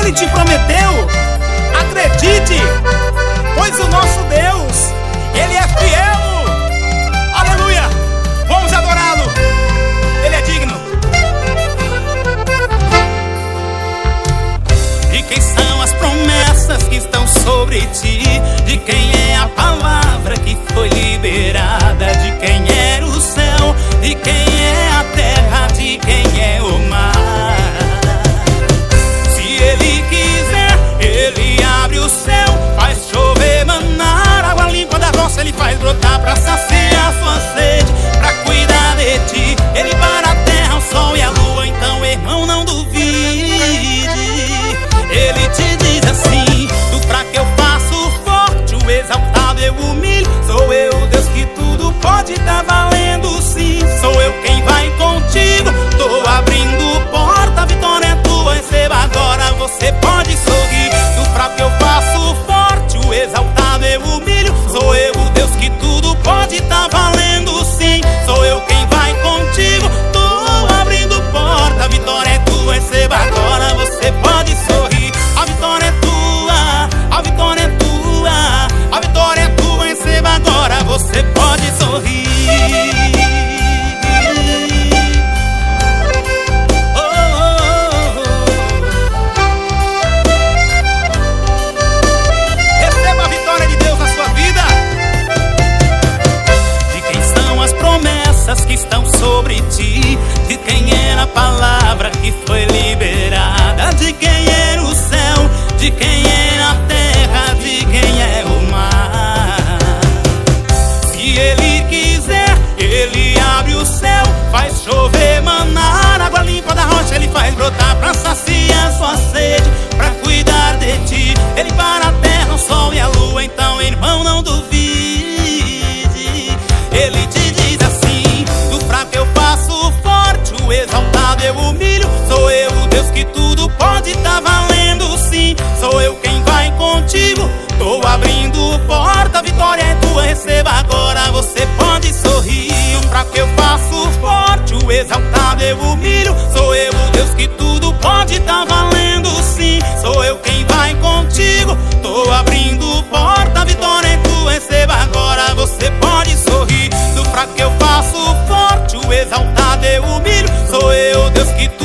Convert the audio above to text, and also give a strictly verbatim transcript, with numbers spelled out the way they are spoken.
Ele te prometeu, acredite, pois o nosso Deus, Ele é fiel. Aleluia, vamos adorá-lo, Ele é digno. De quem são as promessas que estão sobre ti? De quem é a palavra que foi liberada? De quem era o céu? De quem é a terra? De quem é o mar? Se Ele quiser, Ele abre o céu, faz chover, manar, água limpa da rocha Ele faz brotar pra saciar sua sede, pra cuidar de ti. Ele para a terra, o sol e a lua, então irmão não duvide. Ele te diz assim: do fraco eu faço forte, o exaltado eu humilho. Sou eu, Deus, que tudo pode, tá valendo sim. Sou eu quem vai contigo, tô abrindo porta, a vitória é tua, receba agora, você pode sorrir. Do fraco eu faço forte, o exaltado eu humilho. Sou eu, Deus, que tudo pode, tá valendo sim. Sou eu quem vai contigo, tô abrindo porta, a vitória é tua, receba agora, você pode sorrir. A vitória é tua, a vitória é tua, a vitória é tua, receba agora, você pode sorrir. Oh, oh, oh, oh. Receba a vitória de Deus na sua vida. De quem são as promessas que estão sobre ti? De quem era a palavra que foi liberada? De quem era o céu? De quem é a terra? De quem é o mar? Se Ele quiser, Ele abre o céu, faz chover, manar, água limpa da rocha Ele faz brotar pra saciar sua sede, pra cuidar de ti. Ele para a terra, o sol e a lua, então irmão não duvide. Ele te diz assim: do fraco eu faço forte, o exaltado eu humilho. Sou eu, Deus, que tudo pode, tá valendo sim. Sou eu quem vai contigo, tô abrindo porta, a vitória é tua, receba agora, você pode sorrir. O fraco eu faço forte, o exaltado eu humilho. Sou eu, Deus, que tudo pode, tá valendo sim. Sou eu quem vai contigo, tô abrindo porta, a vitória é tua, receba agora, você pode sorrir. Do fraco eu faço forte, o exaltado eu humilho. Sou eu, Deus, que